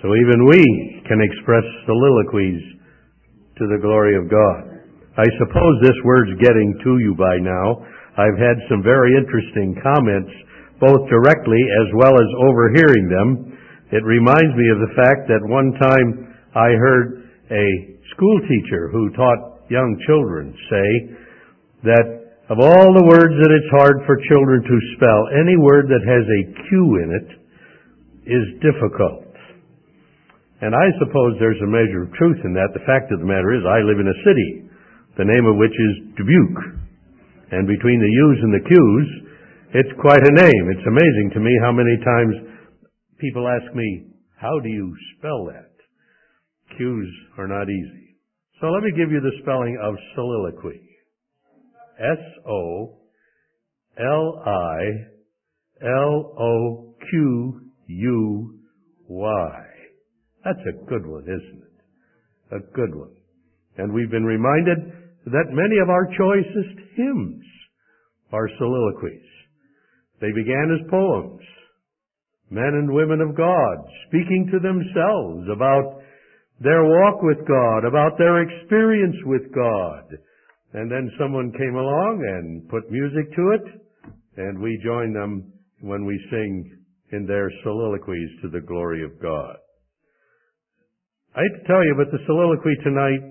So even we can express soliloquies to the glory of God. I suppose this word's getting to you by now. I've had some very interesting comments, both directly as well as overhearing them. It reminds me of the fact that one time I heard a school teacher who taught young children say that of all the words that it's hard for children to spell, any word that has a Q in it is difficult. And I suppose there's a measure of truth in that. The fact of the matter is I live in a city, the name of which is Dubuque. And between the U's and the Q's, it's quite a name. It's amazing to me how many times people ask me, how do you spell that? Q's are not easy. So let me give you the spelling of soliloquy. S-O-L-I-L-O-Q-U-Y. That's a good one, isn't it? A good one. And we've been reminded that many of our choicest hymns are soliloquies. They began as poems. Men and women of God speaking to themselves about their walk with God, about their experience with God. And then someone came along and put music to it, and we join them when we sing in their soliloquies to the glory of God. I hate to tell you, but the soliloquy tonight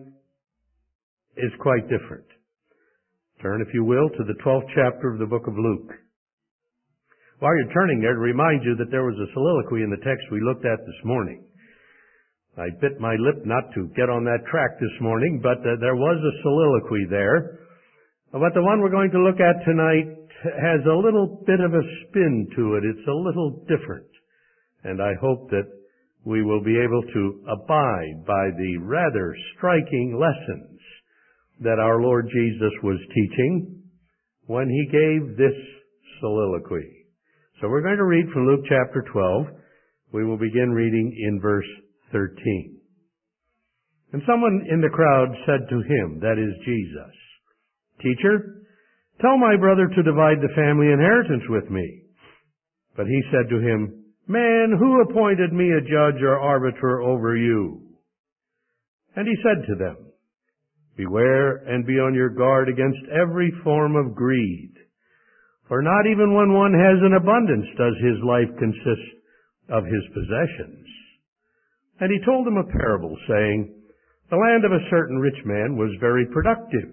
is quite different. Turn, if you will, to the 12th chapter of the book of Luke. While you're turning there, to remind you that there was a soliloquy in the text we looked at this morning. I bit my lip not to get on that track this morning, but there was a soliloquy there. But the one we're going to look at tonight has a little bit of a spin to it. It's a little different. And I hope that we will be able to abide by the rather striking lessons that our Lord Jesus was teaching when He gave this soliloquy. So we're going to read from Luke chapter 12. We will begin reading in verse 13. And someone in the crowd said to Him, that is Jesus, "Teacher, tell my brother to divide the family inheritance with me." But He said to him, "Man, who appointed me a judge or arbiter over you?" And He said to them, "Beware and be on your guard against every form of greed. For not even when one has an abundance does his life consist of his possessions." And He told them a parable, saying, "The land of a certain rich man was very productive.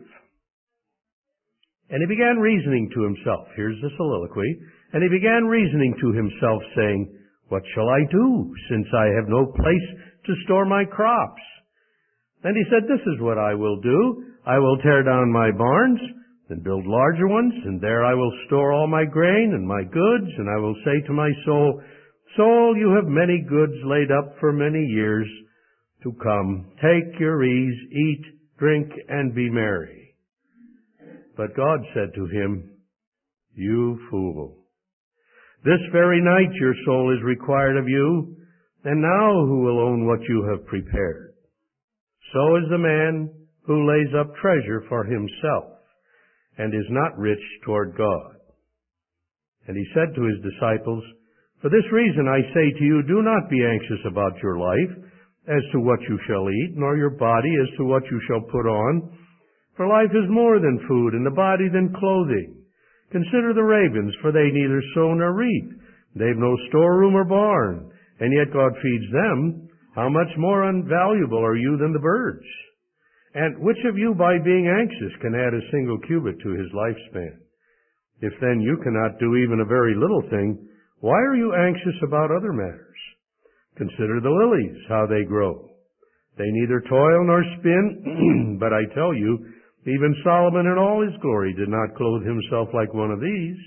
And he began reasoning to himself," here's the soliloquy, "and he began reasoning to himself, saying, 'What shall I do, since I have no place to store my crops?' And he said, 'This is what I will do. I will tear down my barns and build larger ones, and there I will store all my grain and my goods, and I will say to my soul, Soul, you have many goods laid up for many years to come. Take your ease, eat, drink, and be merry.' But God said to him, 'You fool, this very night your soul is required of you, and now who will own what you have prepared? So is the man who lays up treasure for himself and is not rich toward God.' And He said to His disciples, 'For this reason I say to you, do not be anxious about your life as to what you shall eat, nor your body as to what you shall put on. For life is more than food, and the body than clothing. Consider the ravens, for they neither sow nor reap. They have no storeroom or barn, and yet God feeds them. How much more unvaluable are you than the birds? And which of you, by being anxious, can add a single cubit to his lifespan? If then you cannot do even a very little thing, why are you anxious about other matters? Consider the lilies, how they grow. They neither toil nor spin, but I tell you, even Solomon in all his glory did not clothe himself like one of these.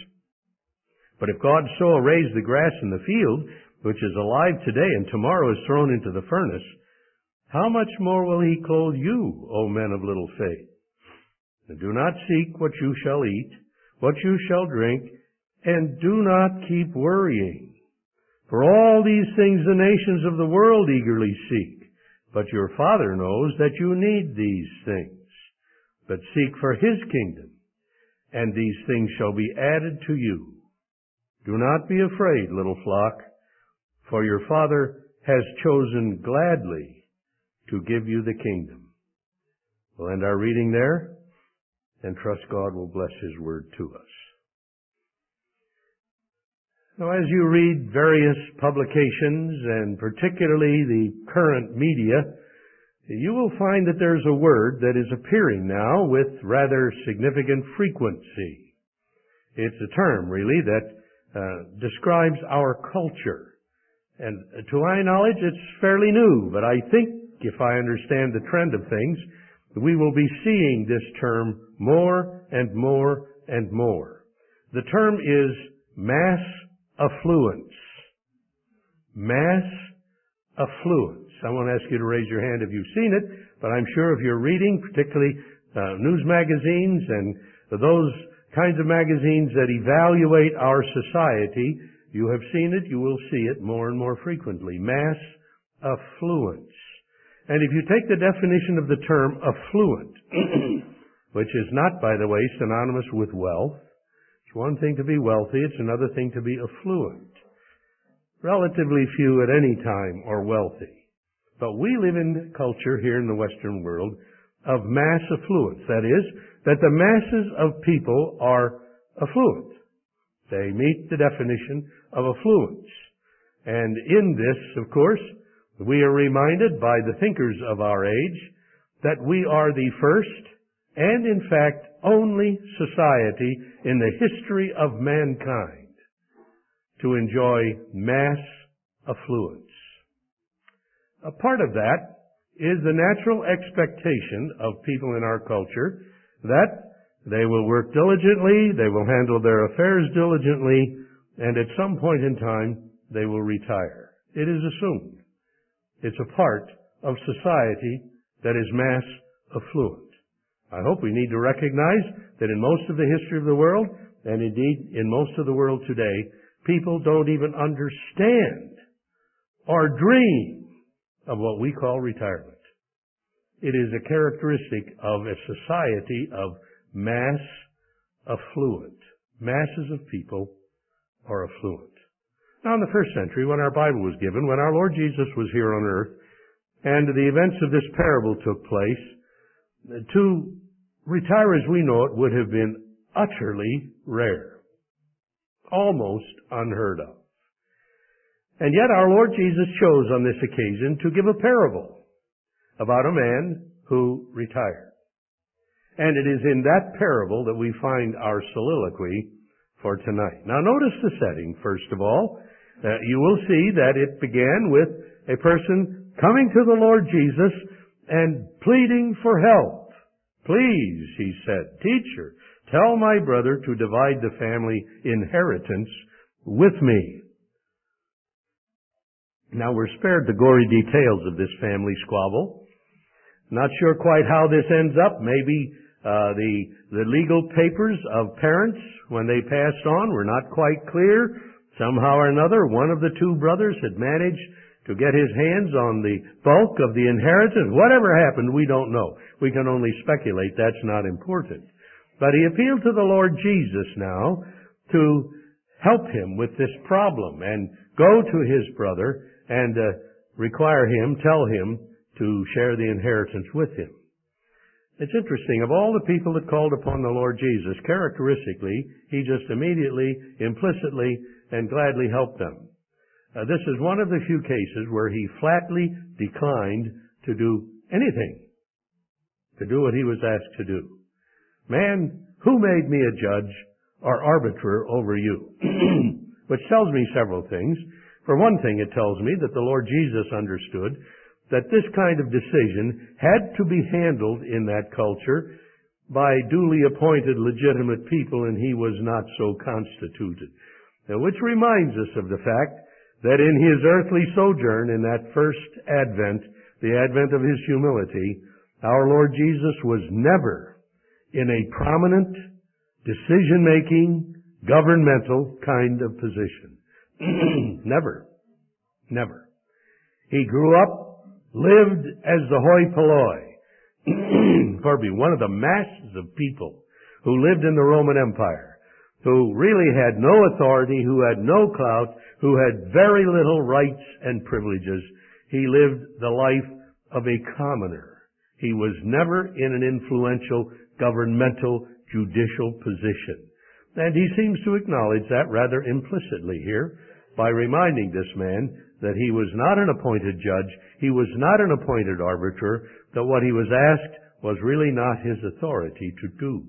But if God so arrays the grass in the field, which is alive today and tomorrow is thrown into the furnace, how much more will He clothe you, O men of little faith? And do not seek what you shall eat, what you shall drink, and do not keep worrying. For all these things the nations of the world eagerly seek, but your Father knows that you need these things. But seek for His kingdom, and these things shall be added to you. Do not be afraid, little flock, for your Father has chosen gladly to give you the kingdom. We'll end our reading there and trust God will bless His word to us. Now, as you read various publications, and particularly the current media, you will find that there's a word that is appearing now with rather significant frequency. It's a term, really, that describes our culture. And to my knowledge, it's fairly new, but I think, if I understand the trend of things, we will be seeing this term more and more and more. The term is mass affluence. Mass affluence. I won't ask you to raise your hand if you've seen it, but I'm sure if you're reading, particularly news magazines and those kinds of magazines that evaluate our society, you have seen it, you will see it more and more frequently. Mass affluence. And if you take the definition of the term affluent, which is not, by the way, synonymous with wealth, it's one thing to be wealthy, it's another thing to be affluent. Relatively few at any time are wealthy. But we live in a culture here in the Western world of mass affluence. That is, that the masses of people are affluent. They meet the definition of affluence. And in this, of course, we are reminded by the thinkers of our age that we are the first and, in fact, only society in the history of mankind to enjoy mass affluence. A part of that is the natural expectation of people in our culture that they will work diligently, they will handle their affairs diligently, and at some point in time, they will retire. It is assumed. It's a part of society that is mass affluent. I hope we need to recognize that in most of the history of the world, and indeed in most of the world today, people don't even understand or dream of what we call retirement. It is a characteristic of a society of mass affluent. Masses of people are affluent. Now, in the first century, when our Bible was given, when our Lord Jesus was here on earth, and the events of this parable took place, to retire as we know it would have been utterly rare, almost unheard of. And yet our Lord Jesus chose on this occasion to give a parable about a man who retired. And it is in that parable that we find our soliloquy for tonight. Now notice the setting, first of all. You will see that it began with a person coming to the Lord Jesus and pleading for help. Please, he said, teacher, tell my brother to divide the family inheritance with me. Now we're spared the gory details of this family squabble. Not sure quite how this ends up. Maybe the legal papers of parents, when they passed on, were not quite clear. Somehow or another, one of the two brothers had managed to get his hands on the bulk of the inheritance. Whatever happened, we don't know. We can only speculate. That's not important. But he appealed to the Lord Jesus now to help him with this problem and go to his brother and require him, tell him to share the inheritance with him. It's interesting, of all the people that called upon the Lord Jesus, characteristically, he just immediately, implicitly, and gladly helped them. This is one of the few cases where he flatly declined to do anything, to do what he was asked to do. Man, who made me a judge or arbiter over you? Which tells me several things. For one thing, it tells me that the Lord Jesus understood that this kind of decision had to be handled in that culture by duly appointed legitimate people, and he was not so constituted. Which reminds us of the fact that in his earthly sojourn, in that first advent, the advent of his humility, our Lord Jesus was never in a prominent, decision-making, governmental kind of position. Never. Never. He grew up, lived as the hoi polloi. Pardon me, one of the masses of people who lived in the Roman Empire. who really had no authority, who had no clout, who had very little rights and privileges. He lived the life of a commoner. He was never in an influential governmental judicial position. And he seems to acknowledge that rather implicitly here by reminding this man that he was not an appointed judge, he was not an appointed arbiter, that what he was asked was really not his authority to do.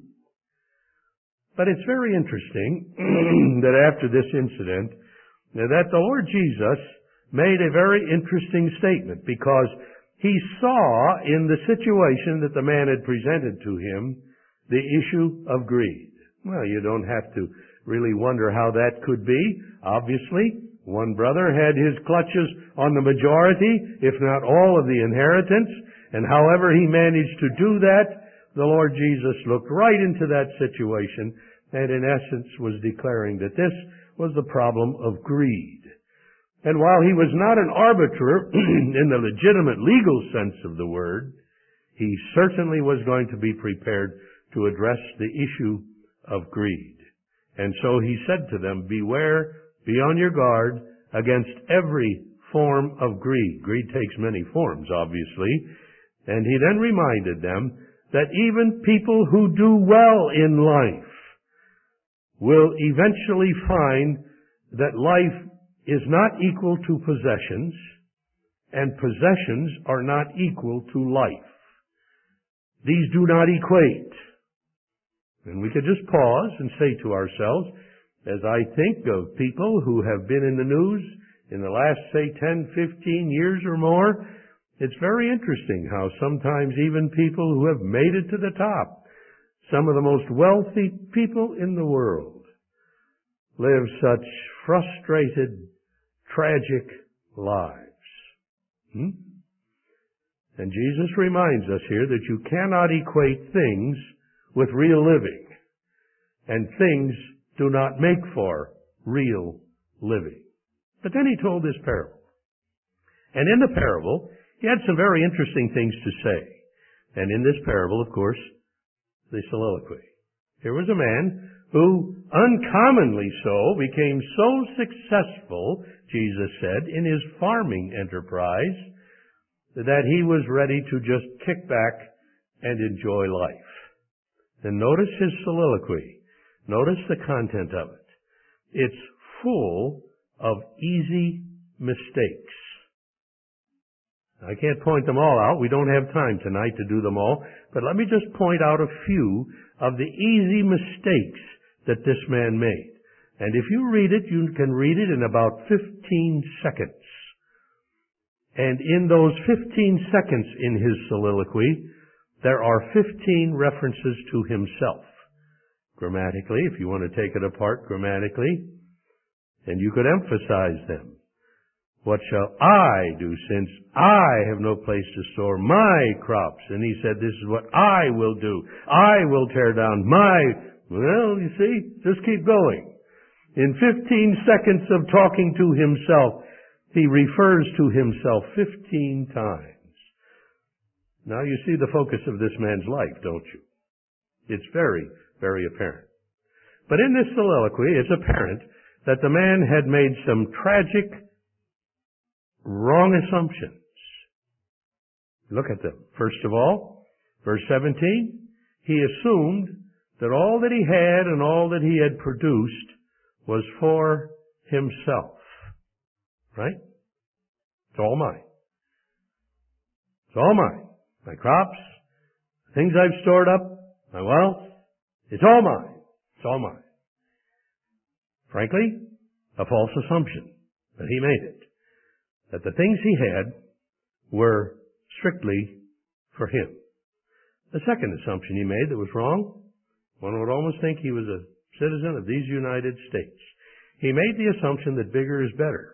But it's very interesting that after this incident, that the Lord Jesus made a very interesting statement, because he saw in the situation that the man had presented to him the issue of greed. Well, you don't have to really wonder how that could be. Obviously, one brother had his clutches on the majority, if not all of the inheritance, and however he managed to do that, the Lord Jesus looked right into that situation and in essence was declaring that this was the problem of greed. And while he was not an arbiter in the legitimate legal sense of the word, he certainly was going to be prepared to address the issue of greed. And so he said to them, beware, be on your guard against every form of greed. Greed takes many forms, obviously. And he then reminded them that even people who do well in life will eventually find that life is not equal to possessions, and possessions are not equal to life. These do not equate. And we could just pause and say to ourselves, as I think of people who have been in the news in the last, say, 10, 15 years or more, it's very interesting how sometimes even people who have made it to the top, some of the most wealthy people in the world, live such frustrated, tragic lives. And Jesus reminds us here that you cannot equate things with real living. And things do not make for real living. But then he told this parable. And in the parable, he had some very interesting things to say. And in this parable, of course, the soliloquy. Here was a man who, uncommonly so, became so successful, Jesus said, in his farming enterprise, that he was ready to just kick back and enjoy life. And notice his soliloquy. Notice the content of it. It's full of easy mistakes. I can't point them all out. We don't have time tonight to do them all. But let me just point out a few of the easy mistakes that this man made. And if you read it, you can read it in about 15 seconds. And in those 15 seconds in his soliloquy, there are 15 references to himself. Grammatically, if you want to take it apart grammatically, and you could emphasize them. What shall I do since I have no place to store my crops? And he said, this is what I will do. I will tear down well, you see, just keep going. In 15 seconds of talking to himself, he refers to himself 15 times. Now you see the focus of this man's life, don't you? It's very, very apparent. But in this soliloquy, it's apparent that the man had made some tragic, wrong assumptions. Look at them. First of all, verse 17, he assumed that all that he had and all that he had produced was for himself. Right? It's all mine. It's all mine. My crops, things I've stored up, my wealth, it's all mine. It's all mine. Frankly, a false assumption, but he made it. That the things he had were strictly for him. The second assumption he made that was wrong, one would almost think he was a citizen of these United States. He made the assumption that bigger is better.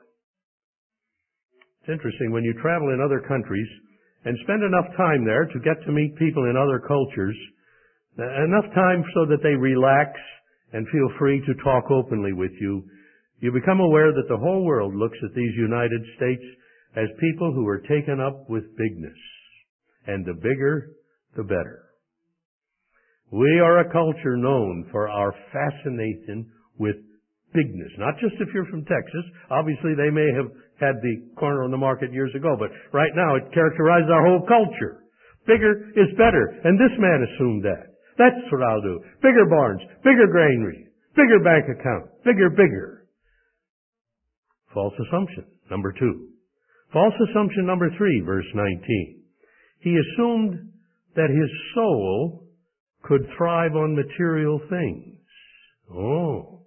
It's interesting, when you travel in other countries and spend enough time there to get to meet people in other cultures, enough time so that they relax and feel free to talk openly with you, you become aware that the whole world looks at these United States as people who are taken up with bigness. And the bigger, the better. We are a culture known for our fascination with bigness. Not just if you're from Texas. Obviously, they may have had the corner on the market years ago, but right now it characterizes our whole culture. Bigger is better, and this man assumed that. That's what I'll do. Bigger barns, bigger granary, bigger bank account, bigger. False assumption, number 2. False assumption number 3, verse 19. He assumed that his soul could thrive on material things. Oh.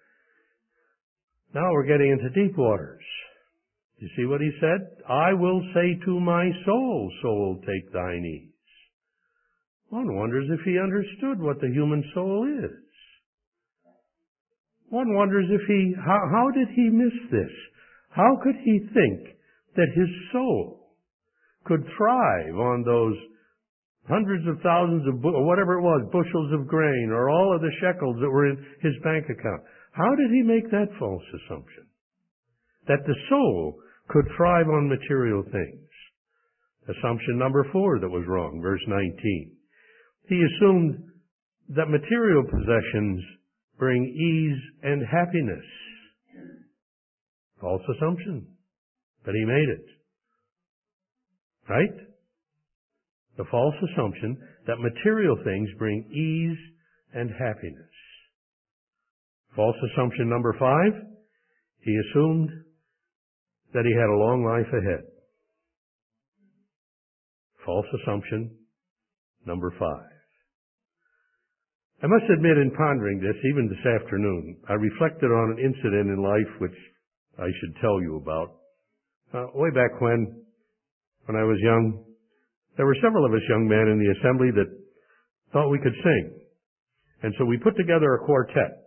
Now we're getting into deep waters. You see what he said? I will say to my soul, soul, take thine ease. One wonders if he understood what the human soul is. One wonders if how did he miss this? How could he think that his soul could thrive on those hundreds of thousands of, or whatever it was, bushels of grain, or all of the shekels that were in his bank account? How did he make that false assumption? That the soul could thrive on material things. Assumption number 4 that was wrong, verse 19. He assumed that material possessions bring ease and happiness. False assumption. But he made it. Right? The false assumption that material things bring ease and happiness. False assumption number 5. He assumed that he had a long life ahead. False assumption number 5. I must admit, in pondering this, even this afternoon, I reflected on an incident in life which I should tell you about. Way back when I was young, there were several of us young men in the assembly that thought we could sing. And so we put together a quartet.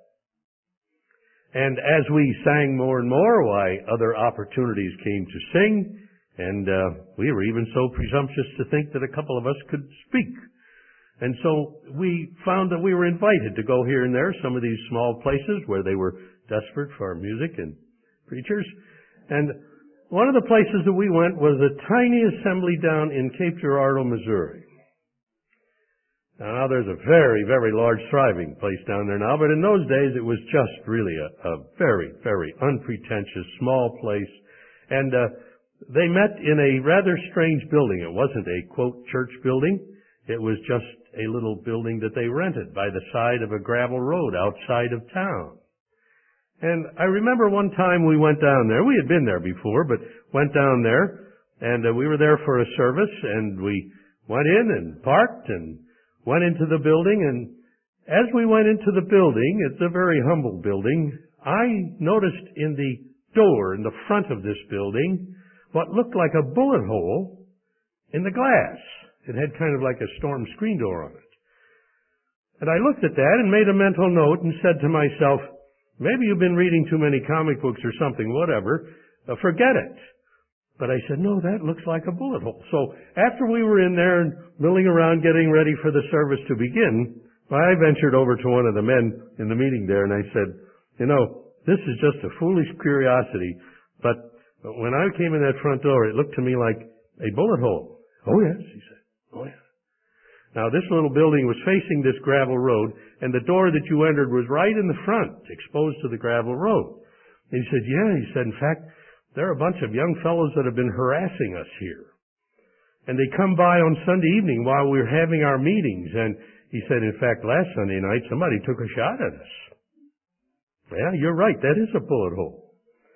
And as we sang more and more, why, other opportunities came to sing, and we were even so presumptuous to think that a couple of us could speak. And so we found that we were invited to go here and there, some of these small places where they were desperate for music and preachers. And one of the places that we went was a tiny assembly down in Cape Girardeau, Missouri. Now there's a very, very large thriving place down there now, but in those days it was just really a very, very unpretentious small place. And they met in a rather strange building. It wasn't a, quote, church building. It was just a little building that they rented by the side of a gravel road outside of town. And I remember one time we went down there. We had been there before, but went down there, and we were there for a service, and we went in and parked and went into the building. And as we went into the building, it's a very humble building, I noticed in the door in the front of this building what looked like a bullet hole in the glass. It had kind of like a storm screen door on it. And I looked at that and made a mental note and said to myself, maybe you've been reading too many comic books or something, whatever. Forget it. But I said, no, that looks like a bullet hole. So after we were in there and milling around getting ready for the service to begin, I ventured over to one of the men in the meeting there and I said, you know, this is just a foolish curiosity, but when I came in that front door, it looked to me like a bullet hole. Oh yes, he said. Oh yeah. Now this little building was facing this gravel road, and the door that you entered was right in the front, exposed to the gravel road. And he said, yeah, he said, in fact, there are a bunch of young fellows that have been harassing us here. And they come by on Sunday evening while we're having our meetings. And he said, in fact, last Sunday night, somebody took a shot at us. Yeah, you're right. That is a bullet hole.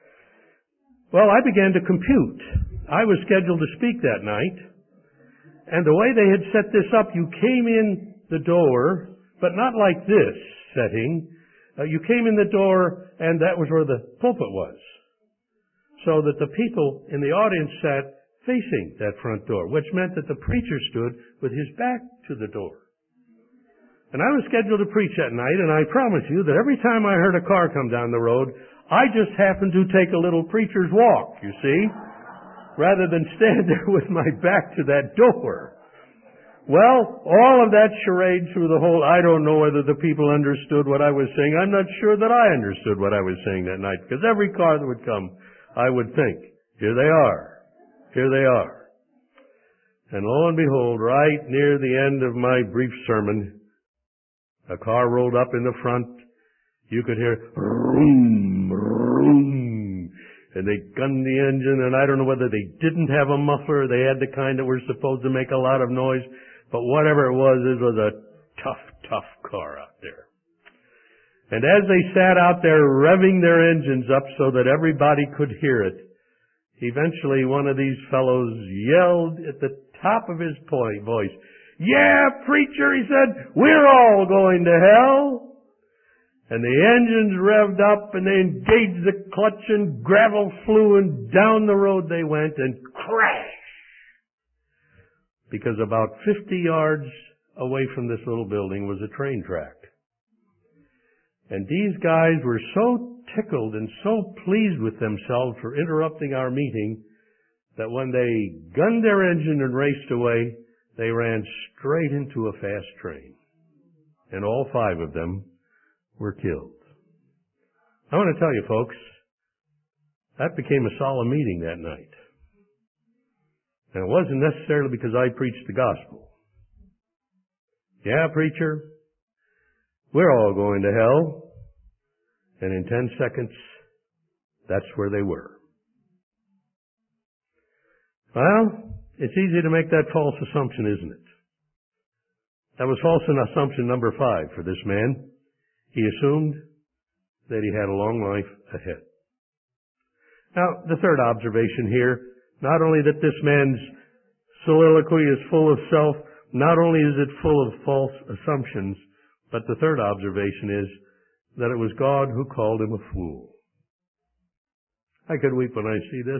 Well, I began to compute. I was scheduled to speak that night. And the way they had set this up, you came in the door, but not like this setting. You came in the door, and that was where the pulpit was. So that the people in the audience sat facing that front door, which meant that the preacher stood with his back to the door. And I was scheduled to preach that night, and I promise you that every time I heard a car come down the road, I just happened to take a little preacher's walk, you see, rather than stand there with my back to that door. Well, all of that charade through the whole, I don't know whether the people understood what I was saying. I'm not sure that I understood what I was saying that night, because every car that would come, I would think, here they are. Here they are. And lo and behold, right near the end of my brief sermon, A car rolled up in the front. You could hear vroom, vroom, and they gunned the engine, and I don't know whether they didn't have a muffler or they had the kind that were supposed to make a lot of noise, but whatever it was a tough car out there. And as they sat out there revving their engines up so that everybody could hear it, eventually one of these fellows yelled at the top of his voice, "Yeah, preacher," he said, "we're all going to hell." And the engines revved up and they engaged the clutch and gravel flew and down the road they went and crash. Because about 50 yards away from this little building was a train track. And these guys were so tickled and so pleased with themselves for interrupting our meeting that when they gunned their engine and raced away, they ran straight into a fast train. And all 5 of them were killed. I want to tell you, folks, that became a solemn meeting that night. And it wasn't necessarily because I preached the gospel. Yeah, preacher, we're all going to hell. And in 10 seconds, that's where they were. Well, it's easy to make that false assumption, isn't it? That was false assumption number 5 for this man. He assumed that he had a long life ahead. Now, the third observation here, not only that this man's soliloquy is full of self, not only is it full of false assumptions, but the third observation is that it was God who called him a fool. I could weep when I see this.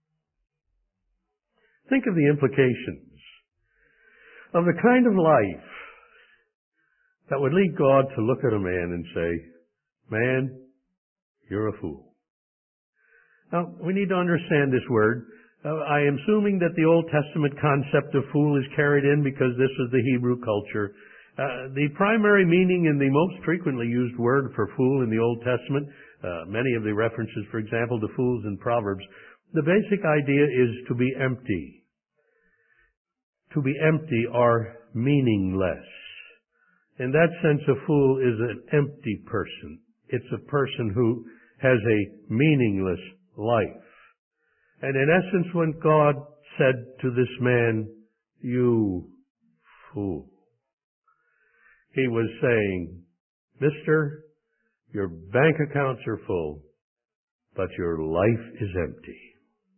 Think of the implications of the kind of life that would lead God to look at a man and say, "Man, you're a fool." Now, we need to understand this word. I am assuming that the Old Testament concept of fool is carried in because this was the Hebrew culture. The primary meaning and the most frequently used word for fool in the Old Testament, many of the references, for example, to fools in Proverbs, the basic idea is to be empty. To be empty or meaningless. In that sense, a fool is an empty person. It's a person who has a meaningless life. And in essence, when God said to this man, "You fool," he was saying, "Mister, your bank accounts are full, but your life is empty."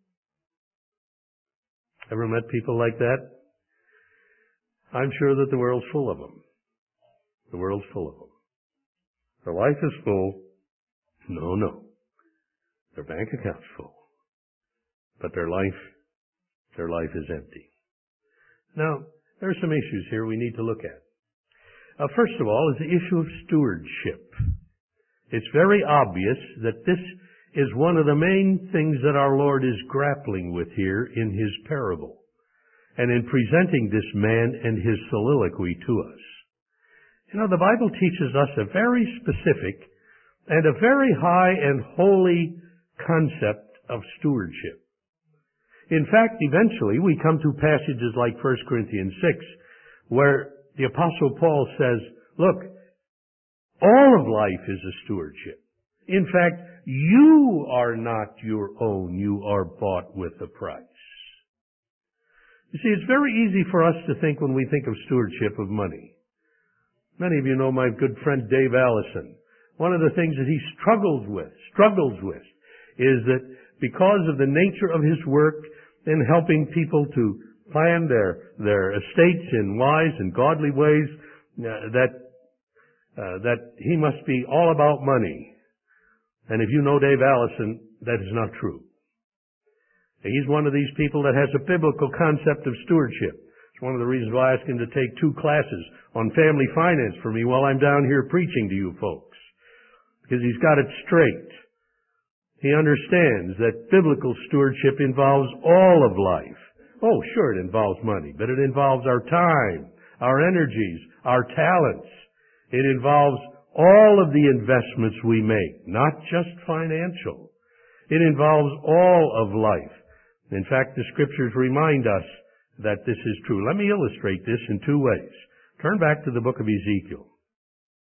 Ever met people like that? I'm sure that the world's full of them. The world's full of them. Their life is full. No. Their bank account's full. But their life is empty. Now, there are some issues here we need to look at. First of all is the issue of stewardship. It's very obvious that this is one of the main things that our Lord is grappling with here in His parable and in presenting this man and his soliloquy to us. You know, the Bible teaches us a very specific and a very high and holy concept of stewardship. In fact, eventually we come to passages like 1 Corinthians 6, where the Apostle Paul says, look, all of life is a stewardship. In fact, you are not your own. You are bought with a price. You see, it's very easy for us to think when we think of stewardship of money. Many of you know my good friend Dave Allison. One of the things that he struggles with, is that because of the nature of his work in helping people to plan their estates in wise and godly ways, that he must be all about money. And if you know Dave Allison, that is not true. He's one of these people that has a biblical concept of stewardship. It's one of the reasons why I asked him to take 2 classes on family finance for me while I'm down here preaching to you folks. Because he's got it straight. He understands that biblical stewardship involves all of life. Oh, sure, it involves money, but it involves our time, our energies, our talents. It involves all of the investments we make, not just financial. It involves all of life. In fact, the Scriptures remind us that this is true. Let me illustrate this in 2 ways. Turn back to the book of Ezekiel.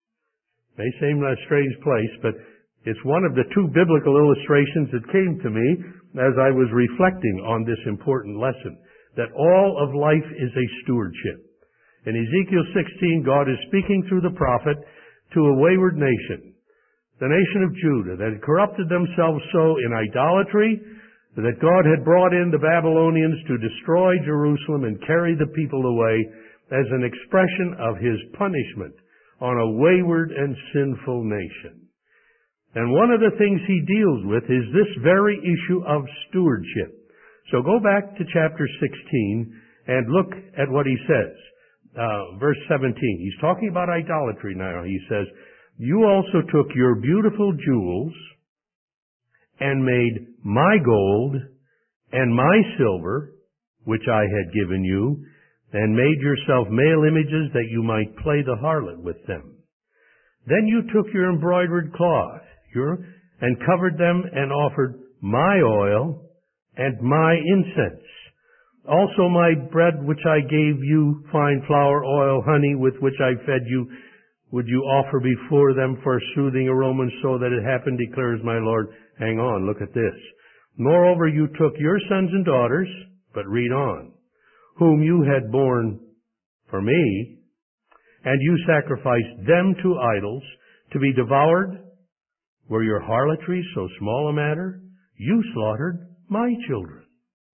May seem a strange place, but it's one of the two biblical illustrations that came to me as I was reflecting on this important lesson, that all of life is a stewardship. In Ezekiel 16, God is speaking through the prophet to a wayward nation, the nation of Judah, that had corrupted themselves so in idolatry that God had brought in the Babylonians to destroy Jerusalem and carry the people away as an expression of His punishment on a wayward and sinful nation. And one of the things He deals with is this very issue of stewardship. So go back to chapter 16 and look at what He says. Verse 17. He's talking about idolatry now. He says, "You also took your beautiful jewels and made my gold and my silver, which I had given you, and made yourself male images that you might play the harlot with them. Then you took your embroidered cloth and covered them and offered my oil and my incense. Also my bread which I gave you, fine flour, oil, honey, with which I fed you, would you offer before them for a soothing aroma, so that it happened, declares my Lord." Hang on, look at this. "Moreover, you took your sons and daughters," but read on, "whom you had borne for me, and you sacrificed them to idols to be devoured. Were your harlotries so small a matter? You slaughtered my children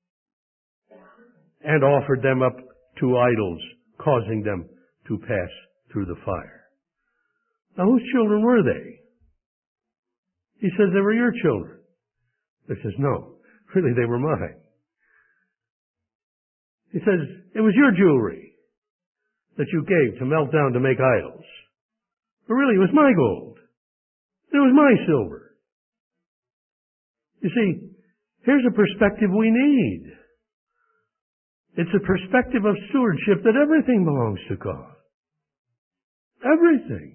and offered them up to idols, causing them to pass through the fire." Now, whose children were they? He says they were your children. He says, no, really they were mine. He says, it was your jewelry that you gave to melt down to make idols. But really it was my gold. It was my silver. You see, here's a perspective we need. It's a perspective of stewardship that everything belongs to God. Everything.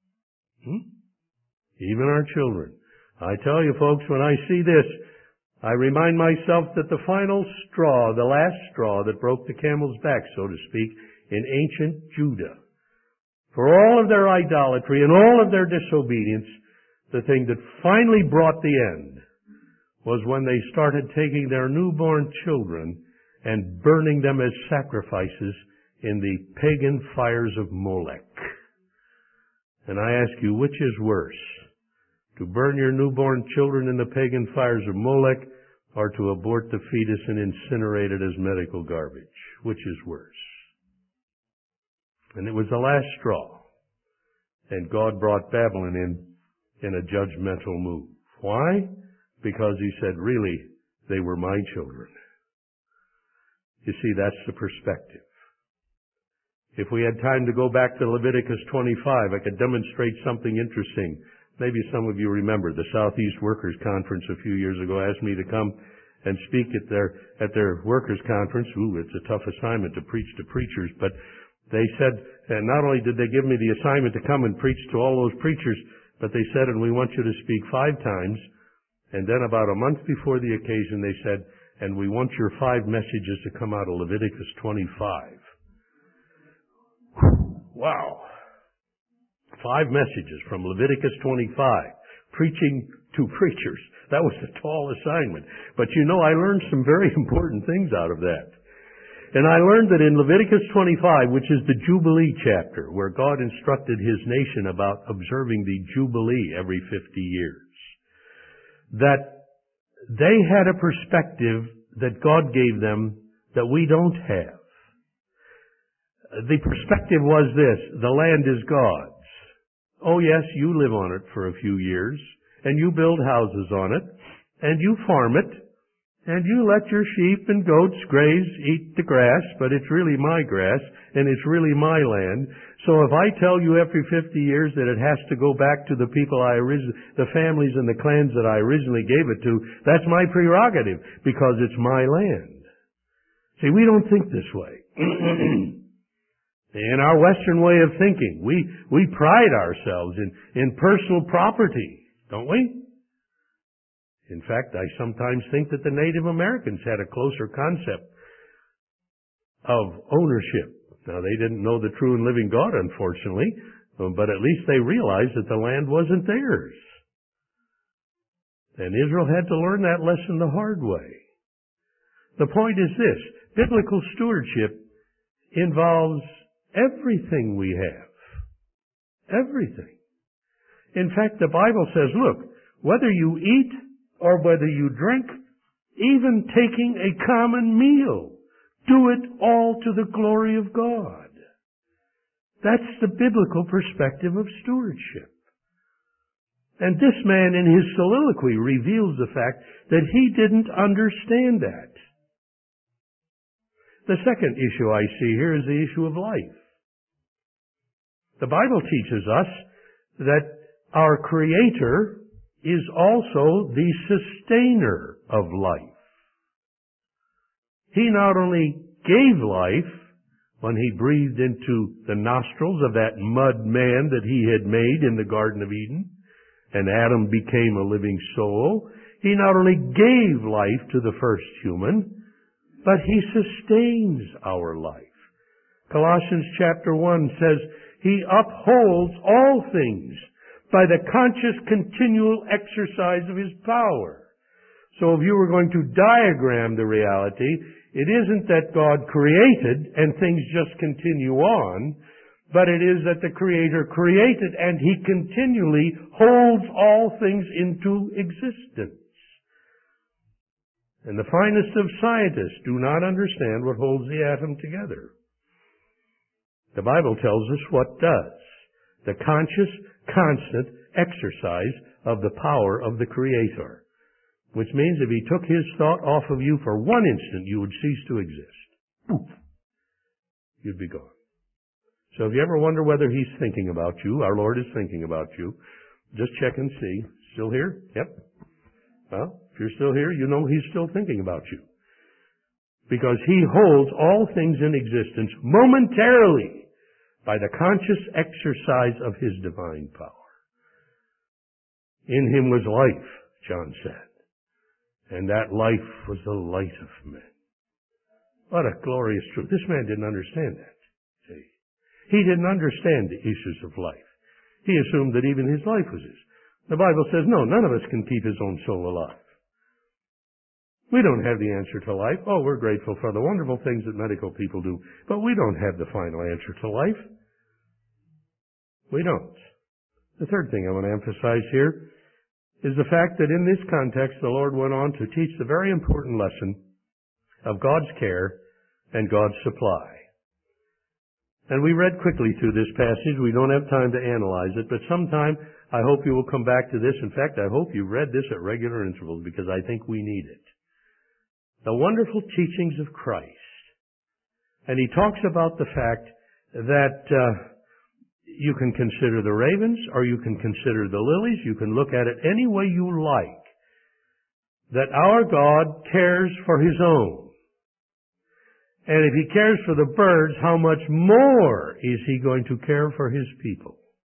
Even our children. I tell you folks, when I see this, I remind myself that the final straw, the last straw that broke the camel's back, so to speak, in ancient Judah, for all of their idolatry and all of their disobedience, the thing that finally brought the end was when they started taking their newborn children and burning them as sacrifices in the pagan fires of Molech. And I ask you, which is worse? To burn your newborn children in the pagan fires of Molech, or to abort the fetus and incinerate it as medical garbage? Which is worse? And it was the last straw. And God brought Babylon in a judgmental move. Why? Because He said, really, they were my children. You see, that's the perspective. If we had time to go back to Leviticus 25, I could demonstrate something interesting. Maybe some of you remember the Southeast Workers Conference a few years ago asked me to come and speak at their workers conference. It's a tough assignment to preach to preachers, but they said, and not only did they give me the assignment to come and preach to all those preachers, but they said, and we want you to speak 5 times. And then about a month before the occasion, they said, and we want your 5 messages to come out of Leviticus 25. Wow. 5 messages from Leviticus 25, preaching to preachers. That was a tall assignment. But you know, I learned some very important things out of that. And I learned that in Leviticus 25, which is the Jubilee chapter, where God instructed His nation about observing the Jubilee every 50 years, that they had a perspective that God gave them that we don't have. The perspective was this: the land is God's. Oh yes, you live on it for a few years, and you build houses on it, and you farm it, and you let your sheep and goats graze, eat the grass, but it's really my grass, and it's really my land. So if I tell you every 50 years that it has to go back to the people the families and the clans that I originally gave it to, that's my prerogative, because it's my land. See, we don't think this way. In our Western way of thinking, we pride ourselves in personal property, don't we? In fact, I sometimes think that the Native Americans had a closer concept of ownership. Now, they didn't know the true and living God, unfortunately, But at least they realized that the land wasn't theirs. And Israel had to learn that lesson the hard way. The point is this: biblical stewardship involves everything we have. Everything. In fact, the Bible says, look, whether you eat or whether you drink, even taking a common meal, do it all to the glory of God. That's the biblical perspective of stewardship. And this man in his soliloquy reveals the fact that he didn't understand that. The second issue I see here is the issue of life. The Bible teaches us that our Creator is also the sustainer of life. He not only gave life when He breathed into the nostrils of that mud man that He had made in the Garden of Eden, and Adam became a living soul. He not only gave life to the first human, but He sustains our life. Colossians chapter 1 says, He upholds all things by the conscious continual exercise of His power. So if you were going to diagram the reality, it isn't that God created and things just continue on, but it is that the Creator created and He continually holds all things into existence. And the finest of scientists do not understand what holds the atom together. The Bible tells us what does. The conscious, constant exercise of the power of the Creator. Which means if He took His thought off of you for one instant, you would cease to exist. Poof! You'd be gone. So if you ever wonder whether He's thinking about you, our Lord is thinking about you, just check and see. Still here? Yep. Well, if you're still here, you know He's still thinking about you. Because He holds all things in existence momentarily by the conscious exercise of His divine power. In Him was life, John said, and that life was the light of men. What a glorious truth. This man didn't understand that. See? He didn't understand the issues of life. He assumed that even his life was his. The Bible says, no, none of us can keep his own soul alive. We don't have the answer to life. Oh, we're grateful for the wonderful things that medical people do, but we don't have the final answer to life. We don't. The third thing I want to emphasize here is the fact that in this context, the Lord went on to teach the very important lesson of God's care and God's supply. And we read quickly through this passage. We don't have time to analyze it, but sometime I hope you will come back to this. In fact, I hope you read this at regular intervals because I think we need it. The wonderful teachings of Christ. And He talks about the fact that you can consider the ravens or you can consider the lilies. You can look at it any way you like. That our God cares for His own. And if He cares for the birds, how much more is He going to care for His people?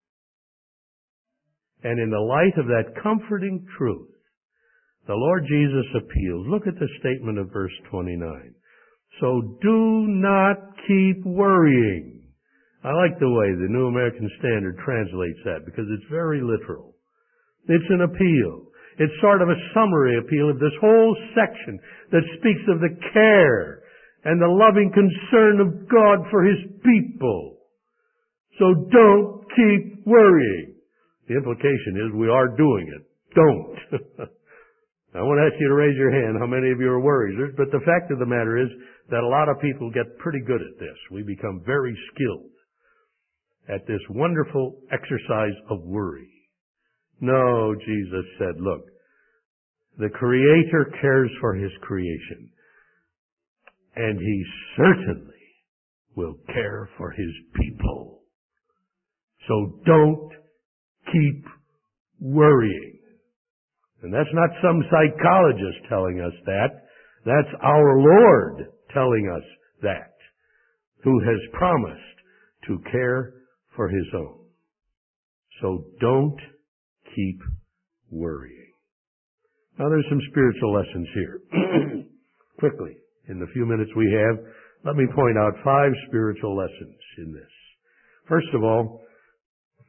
And in the light of that comforting truth, the Lord Jesus appeals. Look at the statement of verse 29. So do not keep worrying. I like the way the New American Standard translates that because it's very literal. It's an appeal. It's sort of a summary appeal of this whole section that speaks of the care and the loving concern of God for His people. So don't keep worrying. The implication is we are doing it. Don't. I won't ask you to raise your hand how many of you are worriers, but the fact of the matter is that a lot of people get pretty good at this. We become very skilled at this wonderful exercise of worry. No, Jesus said, look, the Creator cares for His creation. And He certainly will care for His people. So don't keep worrying. And that's not some psychologist telling us that. That's our Lord telling us that, who has promised to care for His own. So don't keep worrying. Now there's some spiritual lessons here. Quickly. In the few minutes we have, let me point out 5 spiritual lessons in this. First of all,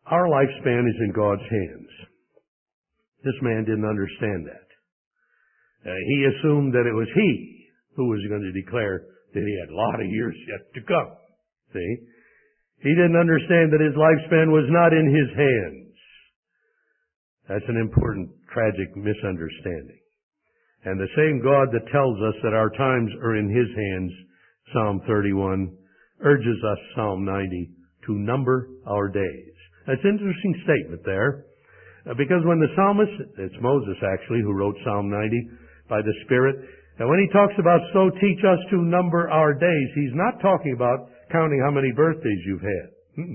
Our lifespan is in God's hands. This man didn't understand that. He assumed that it was he who was going to declare that he had a lot of years yet to come. See? He didn't understand that his lifespan was not in his hands. That's an important, tragic misunderstanding. And the same God that tells us that our times are in his hands, Psalm 31, urges us, Psalm 90, to number our days. That's an interesting statement there. Because when the psalmist, it's Moses actually who wrote Psalm 90 by the Spirit, and when he talks about so teach us to number our days, he's not talking about counting how many birthdays you've had.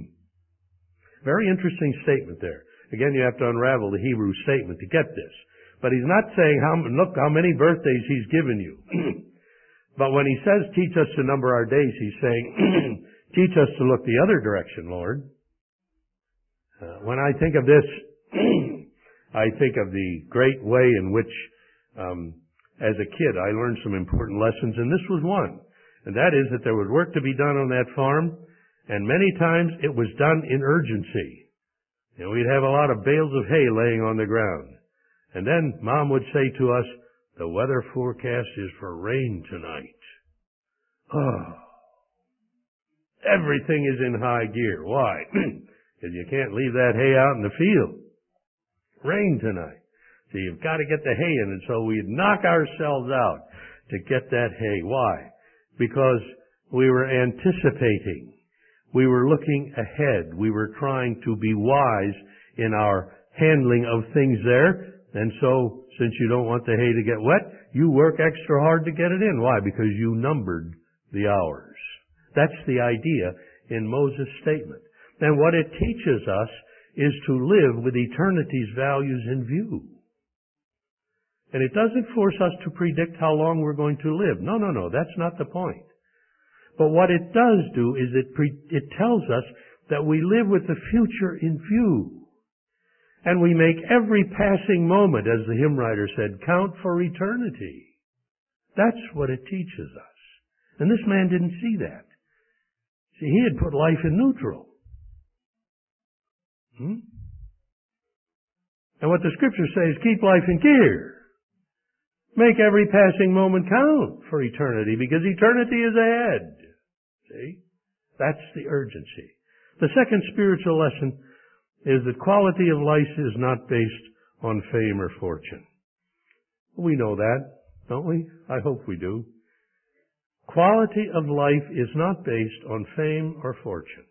Very interesting statement there. Again, you have to unravel the Hebrew statement to get this. But he's not saying, look how many birthdays he's given you. But when he says teach us to number our days, he's saying, teach us to look the other direction, Lord. When I think of this, I think of the great way in which, as a kid, I learned some important lessons, and this was one. And that is that there was work to be done on that farm, and many times it was done in urgency. You know, we'd have a lot of bales of hay laying on the ground. And then Mom would say to us, the weather forecast is for rain tonight. Oh. Everything is in high gear. Why? Because you can't leave that hay out in the field. Rain tonight. So you've got to get the hay in, and so we'd knock ourselves out to get that hay. Why? Because we were anticipating. We were looking ahead. We were trying to be wise in our handling of things there. And so, since you don't want the hay to get wet, you work extra hard to get it in. Why? Because you numbered the hours. That's the idea in Moses' statement. And what it teaches us is to live with eternity's values in view. And it doesn't force us to predict how long we're going to live. No, that's not the point. But what it does do is it tells us that we live with the future in view. And we make every passing moment, as the hymn writer said, count for eternity. That's what it teaches us. And this man didn't see that. See, he had put life in neutral. And what the scriptures say is keep life in gear. Make every passing moment count for eternity, because eternity is ahead. See? That's the urgency. The second spiritual lesson is that quality of life is not based on fame or fortune. We know that, don't we? I hope we do. Quality of life is not based on fame or fortune.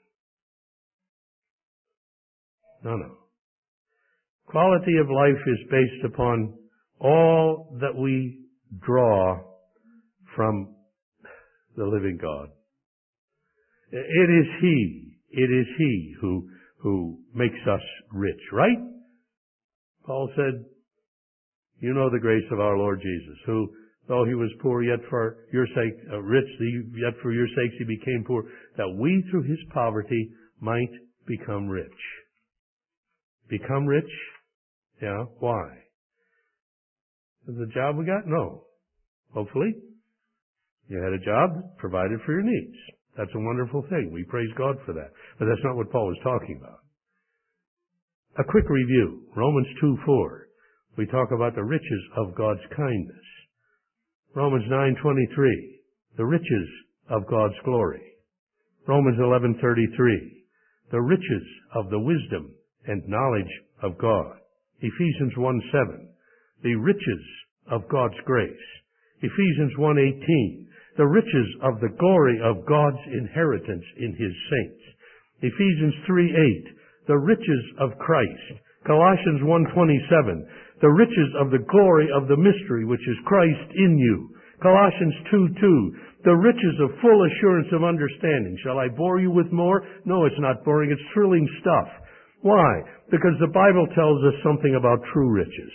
No. Quality of life is based upon all that we draw from the living God. It is He who makes us rich, right? Paul said, you know the grace of our Lord Jesus, who, though he was poor, yet for your sake, rich, yet for your sakes he became poor, that we through his poverty might become rich. Become rich? Yeah, why? The job we got? No. Hopefully. You had a job, provided for your needs. That's a wonderful thing. We praise God for that. But that's not what Paul was talking about. A quick review. Romans 2:4. We talk about the riches of God's kindness. Romans 9:23. The riches of God's glory. Romans 11:33. The riches of the wisdom and knowledge of God. Ephesians 1:7. The riches of God's grace. Ephesians 1:18. The riches of the glory of God's inheritance in His saints. Ephesians 3:8. The riches of Christ. Colossians 1:27. The riches of the glory of the mystery which is Christ in you. Colossians 2:2. The riches of full assurance of understanding. Shall I bore you with more? No, it's not boring. It's thrilling stuff. Why? Because the Bible tells us something about true riches.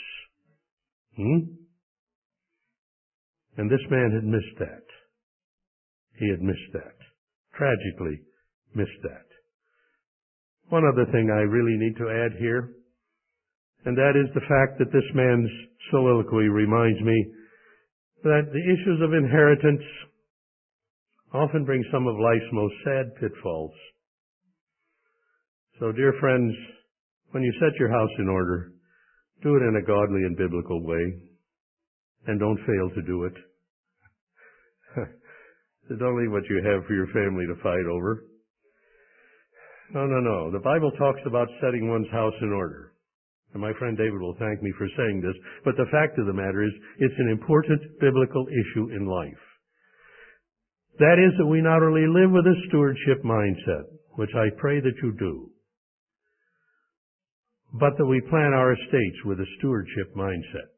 And this man had missed that. He had missed that. Tragically missed that. One other thing I really need to add here, and that is the fact that this man's soliloquy reminds me that the issues of inheritance often bring some of life's most sad pitfalls. So, dear friends, When you set your house in order, do it in a godly and biblical way, and don't fail to do it. Don't leave what you have for your family to fight over. No. The Bible talks about setting one's house in order. And my friend David will thank me for saying this, but the fact of the matter is, it's an important biblical issue in life. That is that we not only live with a stewardship mindset, which I pray that you do, but that we plan our estates with a stewardship mindset.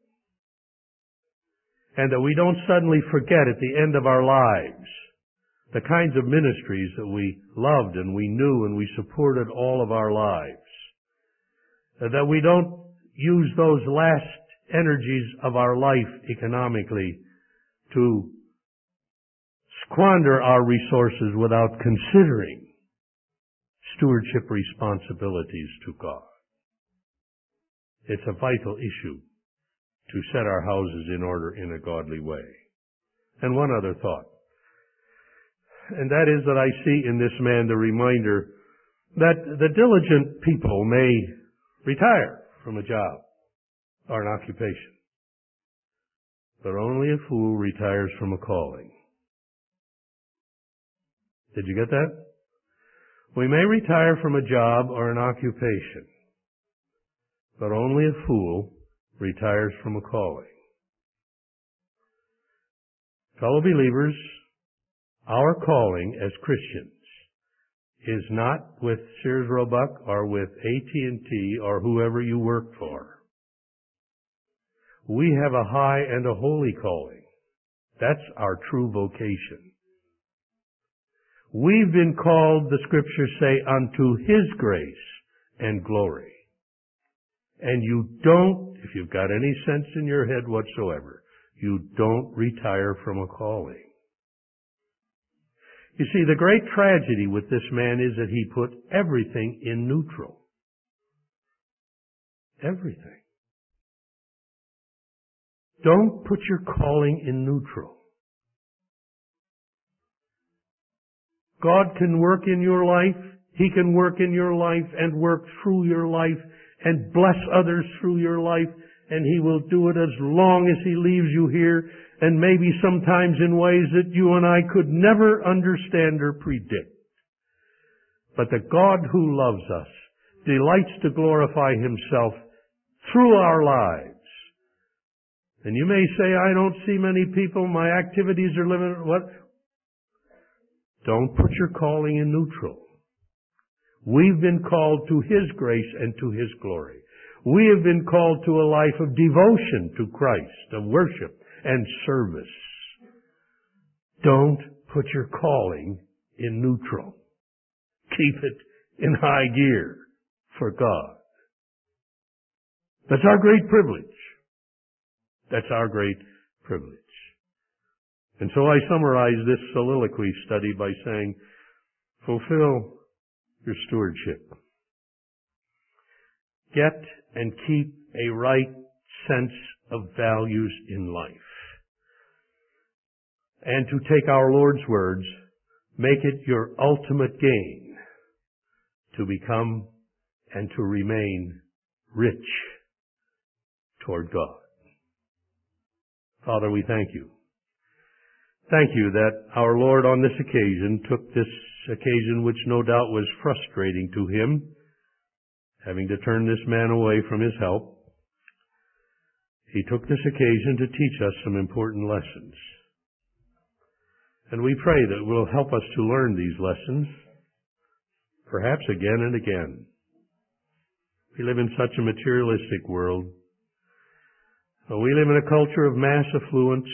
And that we don't suddenly forget at the end of our lives the kinds of ministries that we loved and we knew and we supported all of our lives. That we don't use those last energies of our life economically to squander our resources without considering stewardship responsibilities to God. It's a vital issue to set our houses in order in a godly way. And one other thought, and that is that I see in this man the reminder that the diligent people may retire from a job or an occupation, but only a fool retires from a calling. Did you get that? We may retire from a job or an occupation, but only a fool retires from a calling. Fellow believers, our calling as Christians is not with Sears Roebuck or with AT&T or whoever you work for. We have a high and a holy calling. That's our true vocation. We've been called, the Scriptures say, unto His grace and glory. And you don't, if you've got any sense in your head whatsoever, you don't retire from a calling. You see, the great tragedy with this man is that he put everything in neutral. Everything. Don't put your calling in neutral. God can work in your life. He can work in your life and work through your life and bless others through your life, and He will do it as long as He leaves you here, and maybe sometimes in ways that you and I could never understand or predict. But the God who loves us delights to glorify Himself through our lives. And you may say, I don't see many people, my activities are limited. What? Don't put your calling in neutral. We've been called to His grace and to His glory. We have been called to a life of devotion to Christ, of worship and service. Don't put your calling in neutral. Keep it in high gear for God. That's our great privilege. That's our great privilege. And so I summarize this soliloquy study by saying, fulfill your stewardship. Get and keep a right sense of values in life. And to take our Lord's words, make it your ultimate gain to become and to remain rich toward God. Father, we thank you. Thank you that our Lord on this occasion took this occasion which no doubt was frustrating to Him, having to turn this man away from his help. He took this occasion to teach us some important lessons. And we pray that it will help us to learn these lessons, perhaps again and again. We live in such a materialistic world. We live in a culture of mass affluence.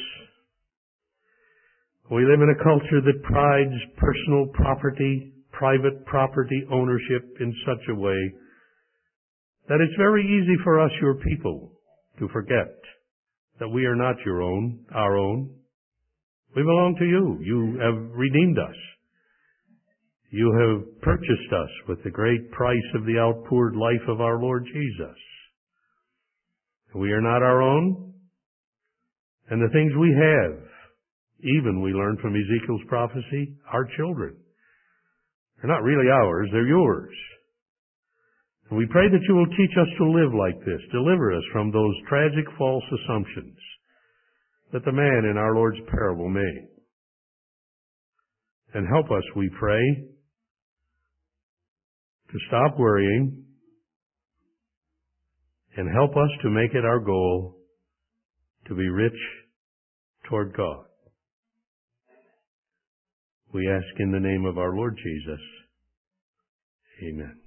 We live in a culture that prides personal property, private property ownership in such a way that it's very easy for us, your people, to forget that we are not our own. We belong to you. You have redeemed us. You have purchased us with the great price of the outpoured life of our Lord Jesus. We are not our own, and the things we have, even we learn from Ezekiel's prophecy, our children. They're not really ours, they're yours. And we pray that you will teach us to live like this. Deliver us from those tragic false assumptions that the man in our Lord's parable made. And help us, we pray, to stop worrying and help us to make it our goal to be rich toward God. We ask in the name of our Lord Jesus. Amen.